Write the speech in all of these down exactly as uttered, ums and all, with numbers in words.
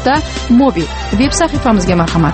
nuqta mobi veb sahifamizga marhamat.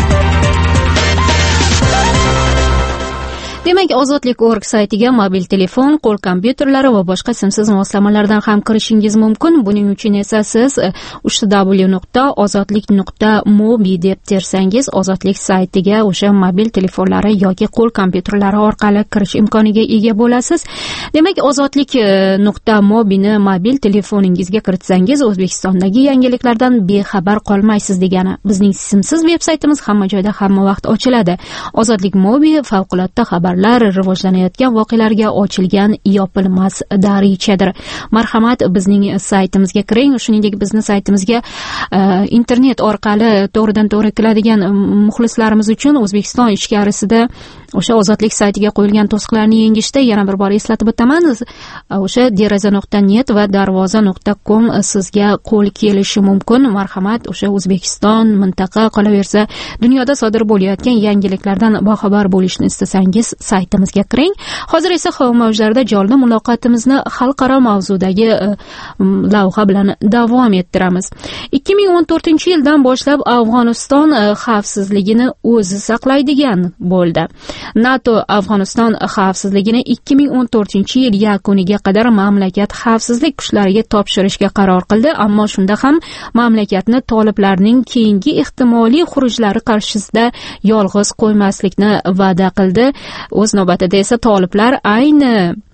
Demak, ozodlik nokta org saytiga mobil telefon, qo'l kompyuterlari va boshqa simsiz moslamalardan ham kirishingiz mumkin. Buning uchun esa siz w w w nuqta ozodlik nuqta mobi deb tersangiz, ozodlik saytiga o'sha mobil telefonlari yoki qo'l kompyuterlari orqali kirish imkoniga ega bo'lasiz. Demak, ozodlik nuqta mobini mobil telefoningizga kiritsangiz, O'zbekistondagi yangiliklardan bexabar qolmaysiz degani. Bizning simsiz veb saytimiz hamma joyda, hamma vaqt ochiladi. Ozodlik mobi favqulodda xabar rivojlanayotgan voqealarga ochilgan yopilmas darichadir. Marhamat, bizning saytimizga kiring. Shuningdek, bizning saytimizga uh, internet orqali to'g'ridan to'g'ri kiradigan muxlislarimiz uchun O'zbekiston ichkarisida o'sha ozodlik saytiga qo'yilgan to'siqlarni yengishda yana bir bor eslatib o'taman. O'sha deraza nuqta net va darvoza nuqta com sizga qo'l kelishi mumkin. Marhamat, o'sha O'zbekiston, mintaqa, qolaversa dunyoda sodir bo'layotgan yangiliklardan boxabar bo'lishni istasangiz saytimizga kiring. Hozir esa havo mavjlarida jonli muloqotimizni xalqaro mavzudagi lavha bilan davom ettiramiz. ikki ming o'n to'rtinchi yildan boshlab Afg'oniston xavfsizligini o'zi saqlaydigan bo'ldi. NATO Afg'oniston xavfsizligini ikki ming o'n to'rtinchi yil yakuniga qadar mamlakat xavfsizlik kuchlariga topshirishga qaror qildi, ammo shunda ham mamlakatni toliblarning keyingi ehtimoliy xurujlari qarshisida yolg'iz qo'ymaslikni va'da qildi. O'z navbatida esa toliblar ayni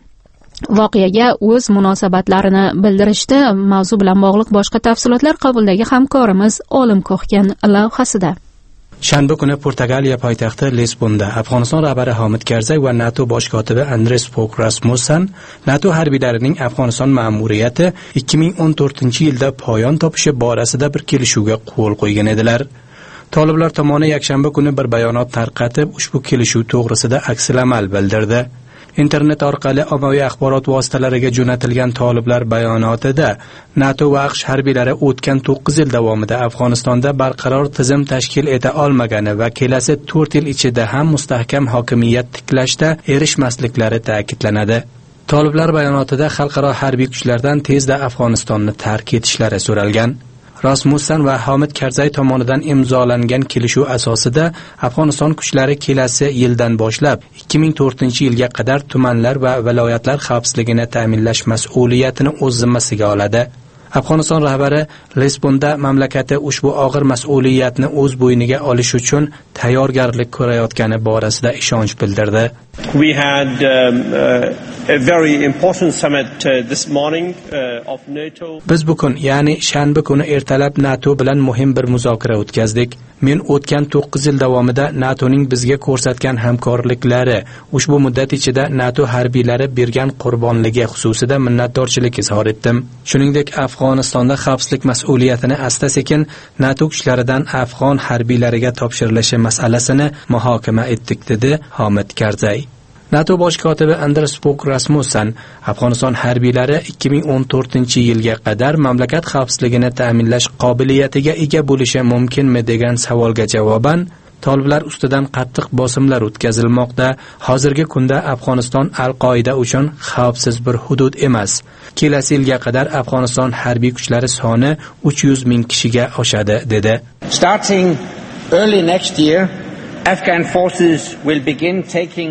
voqeaga o'z munosabatlarini bildirishdi. Mavzu bilan bog'liq boshqa tafsilotlar qabuldagi hamkorimiz Olim Ko'xgan lavhasida. Shanba kuni Portugaliya poytaxti Lisbonda Afg'oniston rahbari Hamid Karzay va NATO bosh kotibi Andres Fogh Rasmussen NATO harbiylarining Afg'oniston ma'muriyati ikki ming o'n to'rtinchi yilda poyon topishi borasida bir kelishuvga qo'l qo'ygan edilar. Toliblar tomoni yakshanba kuni bir bayonot tarqatib, ushbu kelishuv to'g'risida aksil-amal bildirdi. Internet orqali ommaviy axborot vositalariga jo'natilgan toliblar bayonotida NATO va AQSh harbiylari o'tgan to'qqiz yil davomida Afg'onistonda barqaror tizim tashkil eta olmagani va kelasi to'rt yil ichida ham mustahkam hokimiyat tiklashda erishmasliklari ta'kidlanadi. Toliblar bayonotida xalqaro harbiy kuchlardan tezda Afg'onistonni tark etishlari so'ralgan. Rasmussen va Hamid Karzay tomonidan imzolangan kelishuv asosida Afg'oniston kuchlari kelasi yildan boshlab ikki ming to'rtinchi yilga qadar tumanlar va viloyatlar xavfsizligini ta'minlash mas'uliyatini o'z zimmasiga oladi. Afg'oniston rahbari Lisbonda mamlakati ushbu og'ir mas'uliyatni o'z bo'yniga olish uchun tayyorgarlik ko'rayotgani borasida ishonch bildirdi. We had um, uh, a very important summit uh, this morning uh, of NATO. Biz bugun, ya'ni shanba kuni ertalab NATO bilan muhim bir muzokara o'tkazdik. Men o'tgan to'qqiz yil davomida NATOning bizga ko'rsatgan hamkorliklari, ushbu muddat ichida NATO harbiylari bergan qurbonligi xususida minnatdorchilik izhor etdim. Shuningdek, Afg'onistonda xavfsizlik mas'uliyatini asta-sekin NATO kuchlaridan Afg'on harbiylariga topshirilishi masalasini muhokama etdik, dedi Hamid Karzay. NATO bosh kotibi Andres Fogh Rasmussen Afg'oniston harbiylari ikki ming o'n to'rtinchi yilga qadar mamlakat xavfsizligini ta'minlash qobiliyatiga ega bo'lishi mumkinmi degan savolga javoban, toliblar ustidan qattiq bosimlar o'tkazilmoqda. Hozirgi kunda Afg'oniston Al-Qoida uchun xavfsiz bir hudud emas. Kelasi yilga qadar Afg'oniston harbiy kuchlari soni uch yuz ming kishiga oshadi, dedi. Starting early next year, Afghan forces will begin taking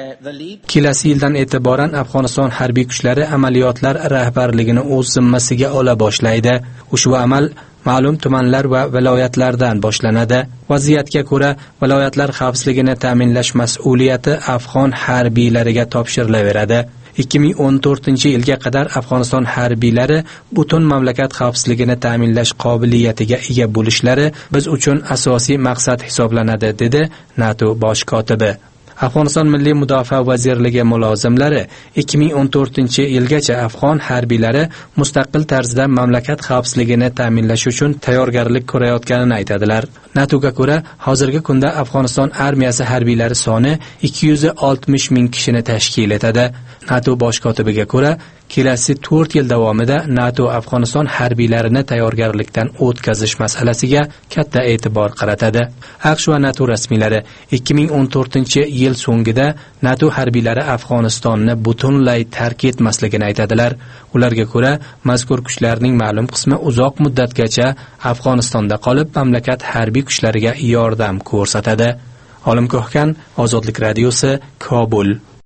Kelasi yildan e'tiboran Afg'oniston harbiy kuchlari amaliyotlar rahbarligini o'z zimmasiga ola boshlaydi. Ushbu amal ma'lum tumanlar va viloyatlardan boshlanadi. Vaziyatga ko'ra viloyatlar xavfsizligini ta'minlash mas'uliyati Afg'on harbiylariga topshirilaveradi. ikki ming o'n to'rtinchi yilga qadar Afg'oniston harbiylari butun mamlakat xavfsizligini ta'minlash qobiliyatiga ega bo'lishlari biz uchun asosiy maqsad hisoblanadi, dedi NATO bosh kotibi. Afg'oniston Milliy mudofaa vazirligi mulozimlari ikki ming o'n to'rtinchi yilgacha Afg'on harbiylari mustaqil tarzda mamlakat xavfsizligini ta'minlash uchun tayyorgarlik ko'rayotganini aytadilar. NATOga ko'ra, hozirgi kunda Afg'oniston armiyasi harbiylari soni ikki yuz oltmish ming kishini tashkil etadi. NATO bosh kotibiga ko'ra, kelasi to'rt yil davomida NATO Afg'oniston harbiylarini tayyorgarlikdan o'tkazish masalasiga katta e'tibor qaratadi. AQSh va NATO rasmiylari ikki ming o'n to'rtinchi yil so'ngida NATO harbiylari Afg'onistonni butunlay tark etmasligini aytadilar. Ularga ko'ra, mazkur kuchlarning ma'lum qismi uzoq muddatgacha Afg'onistonda qolib, mamlakat harbiy kuchlariga yordam ko'rsatadi. Olim Ko'hkan, Ozodlik radiosi, Kobul.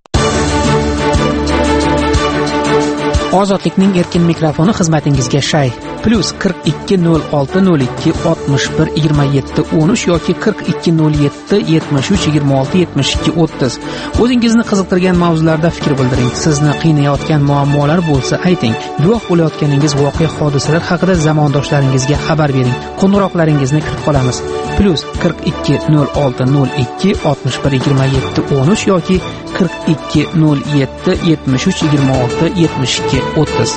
Ozodlikning erkin mikrofoni xizmatingizga shay. Plus qirq ikki nol olti nol ikki oltmish bir yigirma yetti o'n uch yoki qirq ikki nol yetti yetmish uch yigirma olti yetmish ikki o'ttiz. O'zingizni qiziqtirgan mavzularda fikr bildiring. Sizni qiynayotgan muammolar bo'lsa ayting. Guvoh bo'layotganingiz voqea hodisalar haqida zamondoshlaringizga xabar bering. Qo'ng'iroqlaringizni kutib qolamiz. Plus qirq ikki nol olti nol ikki oltmish bir yigirma yetti o'n uch yoki qirq ikki nol yetti yetmish uch yigirma olti yetmish ikki o'ttiz.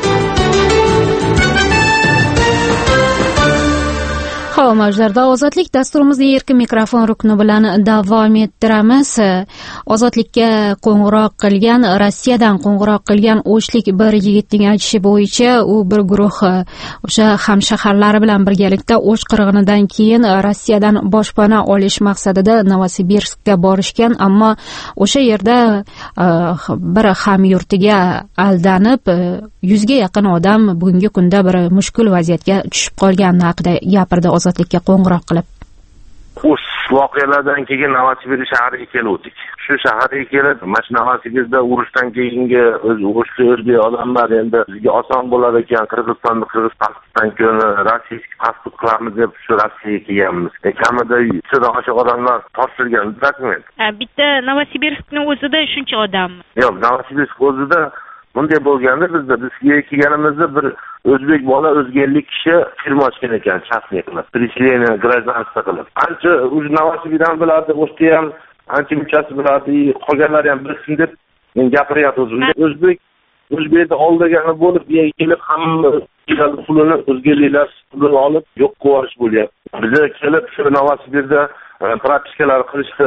Havo mavjlarida ozodlik dasturimizning erkin mikrofon rukni bilan davom ettiramiz. Ozodlikka qo'ng'iroq qilgan, Rossiyadan qo'ng'iroq qilgan o'shlik bir yigitning aytishi bo'yicha u bir guruh o'sha hamshaharlari bilan birgalikda O'sh qirg'inidan keyin Rossiyadan boshpana olish maqsadida Novosibirskka borishgan, ammo o'sha yerda bir hamyurtiga aldanib yuzga yaqin odam bugungi kunda bir mushkul vaziyatga tushib qolgani haqida gapirdi ozodlikka qo'ng'iroq qilib. O'sh voqealardan keyin Novosibirsk shahriga keldik. Shu shaharga kelib, mana shu Novosibirskda urushdan keyingi o'shli o'zbek odamlar endi bizga oson bo'lar ekan, Qirg'izistonda Qirg'iz pasportdan keyin Rossiya pasport qilamiz deb shu Rossiyaga kelganmiz. E, kamida uchdan oshiq odamlar topshirgan dokument. Bitta Novosibirskning o'zida shuncha odammi? Yo'q, Novosibirsk o'zida bunday bo'lganda bizda bizga kelganimizda bir o'zbek bola o'zga ellik kishi firma ochgan ekan, частный qilib, приселение гражданство qilib. Ancha o'z Novosibirskdan biladi, o'shda ham ancha muchasi biladi, qolganlari ham bilsin deb men gapiryapti. O'zbek o'zbekda oldagani bo'lib, yerga kelib hamma pulini o'zgaliklar pulini olib yo'q qilish bo'lyapti. Bizga kelib shu Novosibirskda propiskalar qilishdi,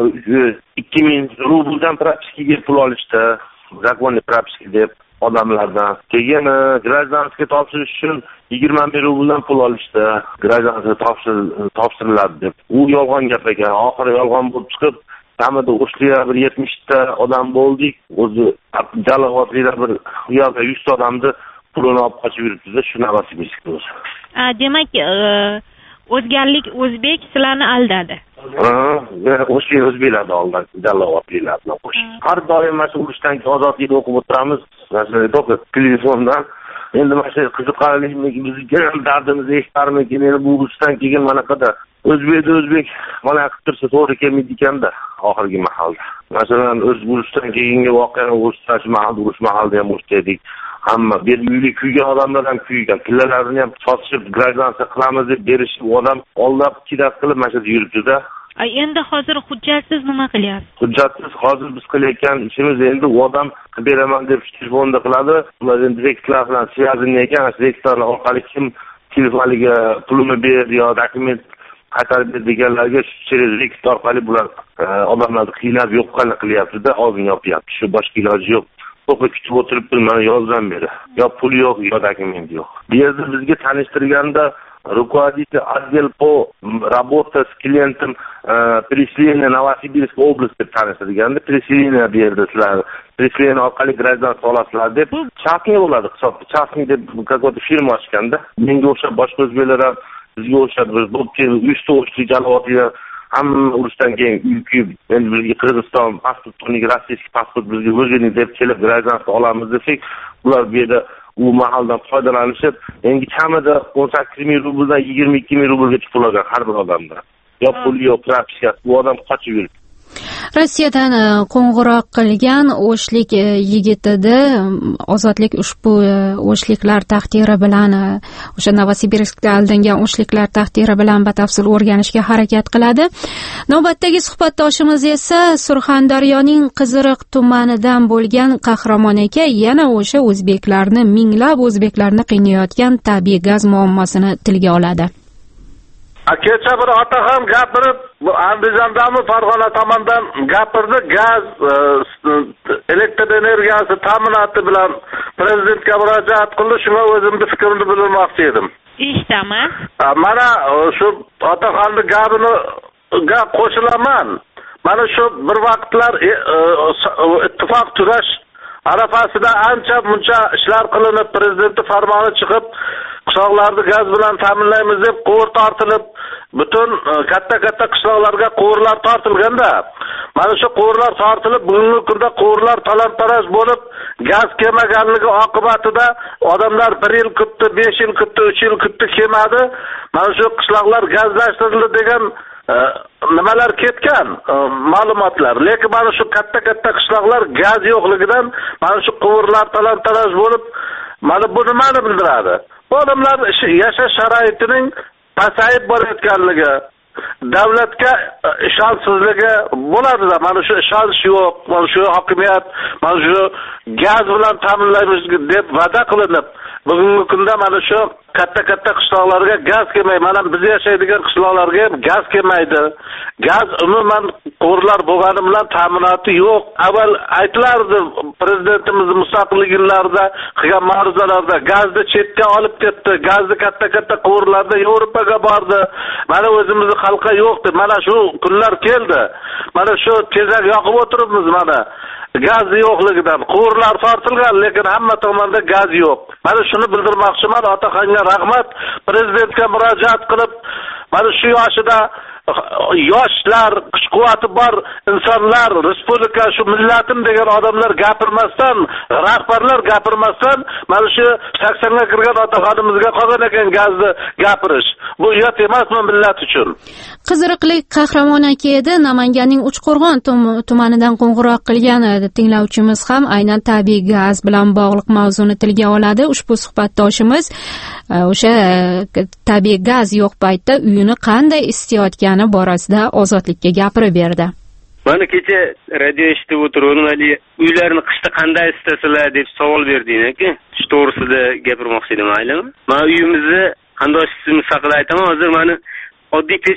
ikki ming rubldan propiskaga pul olishdi. Zakonli propiska deb odamlardan. Keyin gражданский topshirish uchun yigirma ming rubldan pul olishdi. Gражданский topshiriladi deb. U yolg'on gap ekan. Oxiri yolg'on bo'lib chiqib, kamida O'shliga bir yetmishta odam bo'ldik. O'zi Jalovatliklar bir yo'q yuz odamni pulini olib qochib yuribdi, shu Novosibirskda o'zi. Demak, o'zgarlik o'zbek sizlarni aldadi. Ha, o'shli o'zbeklarni aldadi, Jalovatliklarni. Har doim mana shu urushdan ozodlikni o'qib o'tiramiz. Masalan, to'g'ri telefondan endi mana shu qiziqarlimi, bizga ham dardimizni eshitarmikin, endi bu urushdan keyin mana qada o'zbekda o'zbek mana qilib tursa to'g'ri kelmaydi ekanda oxirgi mahalda. Masalan, o'z urushdan keyingi voqeani o'rtash mahalda, urush mahalda ham o'rtadik. Hamma bir uyli kuygan odamlar ham kuygan. Pillalarni ham sotishib, gражданство qilamiz deb berishib, odam ollab kidat qilib mana shu yuribdi-da. Ay, endi hozir hujjatsiz nima qilyapsiz? Hujjatsiz hozir biz qilayotgan ishimiz endi u odam beraman deb telefonda qiladi. Ular endi direktorlar bilan связаны ekan, direktorlar orqali kim telefoniga pulini ber yo dokument qaytarib ber deganlarga через direktor orqali bular odamlarni qiynab yo'qqani qilyapti-da, og'zini yopyapti. Shu boshqa iloji yo'q. To'g'ri kutib o'tiribdi, mana yozdan beri. Yo pul yo'q, yo dokument yo'q. Bu yerda bizga tanishtirganda руководитель отдел по работе с клиентом переселения Новосибирской области tanishtirganda, переселение berdi sizlar. Переселение orqali гражданство olasizlar deb частный bo'ladi hisobda. Частный deb какой-то firma ochganda, menga o'xshab boshqa o'zbeklar ham bizga o'xshab bir bo'pti, uchta o'shli jalovatlar hamma urushdan keyin uyib, endi bizga Qirg'iziston pasportini, rossiyskiy pasport bizga o'zini deb kelib gражданство olamiz desak, ular bu yerda u mahaldan foydalanishib, endi kamida o'n sakkiz ming rubldan yigirma ikki ming rublgacha pul olgan har bir odamdan. Yo pul yo'q, propiska, bu odam qochib yuribdi. Rossiyadan qo'ng'iroq qilgan o'shlik yigitida ozodlik ushbu o'shliklar taqdiri bilan, o'sha Novosibirskda aldangan o'shliklar taqdiri bilan batafsil o'rganishga harakat qiladi. Navbatdagi suhbatdoshimiz esa Surxondaryoning Qiziriq tumanidan bo'lgan Qahramon aka yana o'sha o'zbeklarni, minglab o'zbeklarni qiynayotgan tabiiy gaz muammosini tilga oladi. kecha bir otaxon gapirib, Andijondami Farg'ona tomondan gapirdi, gaz, elektr energiyasi ta'minoti bilan prezidentga murojaat qildi. Shunga o'zimning fikrimni bildirmoqchi edim. Eshitaman. Mana shu otaxonning gapini ga qo'shilaman. Mana shu bir vaqtlar ittifoq turash arafasida ancha muncha ishlar qilinib, prezidentning farmoni chiqib, qishloqlarni gaz bilan ta'minlaymiz deb quvur tortilib, butun katta-katta qishloqlarga quvurlar tortilganda, mana shu quvurlar tortilib, bugungi kunda quvurlar talon-taroj bo'lib, gaz kelmaganligi oqibatida odamlar bir yil kutdi, besh yil kutdi, uch yil kutdi, kelmadi. Mana shu qishloqlar gazlashtirildi degan nimalar ketgan ma'lumotlar. Lekin mana shu katta-katta qishloqlar gaz yo'qligidan mana shu quvurlar talon-taroj bo'lib, mana bu nimani bildiradi? Odamlar yashash sharoitining pasayib borayotganligi, davlatga ishonchsizligi bo'ladi-da. Mana shu ishonch yo'q, mana shu hokimiyat, mana shu gaz bilan ta'minlaymiz deb va'da qilinib, bugungi kunda mana shu katta-katta qishloqlarga gaz kelmaydi. Mana biz yashaydigan qishloqlarga ham gaz kelmaydi. Gaz umuman quvurlar bo'lgani bilan ta'minoti yo'q. Avval aytilardi prezidentimiz mustaqillik yillarida qilgan ma'ruzalarda gazni chetga olib ketdi. Gazni katta-katta quvurlarda Yevropaga bordi. Mana o'zimizning xalqqa yo'qdi. Mana shu kunlar keldi. Mana shu tezak yoqib o'tiribmiz mana. Gaz yo'qligidan quvurlar tortilgan, lekin hamma tomonda gaz yo'q. Mana shuni bildirmoqchiman. Otaxonga rahmat. Prezidentga murojaat qilib, mana shu yoshida yoshlar, kuch-quvvati bor insonlar, respublika shu millatim degan odamlar gapirmasdan, rahbarlar gapirmasdan, mana shu saksonga kirgan otaxonimizga qolgan ekan gazni gapirish. Bu uyat emasmi millat uchun? Qiziriqlik Qahramon aka edi. Namanganning Uchqo'rg'on tumanidan qo'ng'iroq qilgan tinglovchimiz ham aynan tabiiy gaz bilan bog'liq mavzuni tilga oladi. Ushbu suhbatdoshimiz o'sha tabiiy gaz yo'q paytda uyini qanday isitayotgani borasida Ozodlikka gapirib berdi. Mana kecha radio eshitib o'tirdim, hali uylarni qishda qanday isitasalar deb savol berding-ku. Shu to'g'risida gapirmoqchi edim, maylimi? Men uyimizni qanday isitishimiz haqida aytaman. Hozir meni oddiy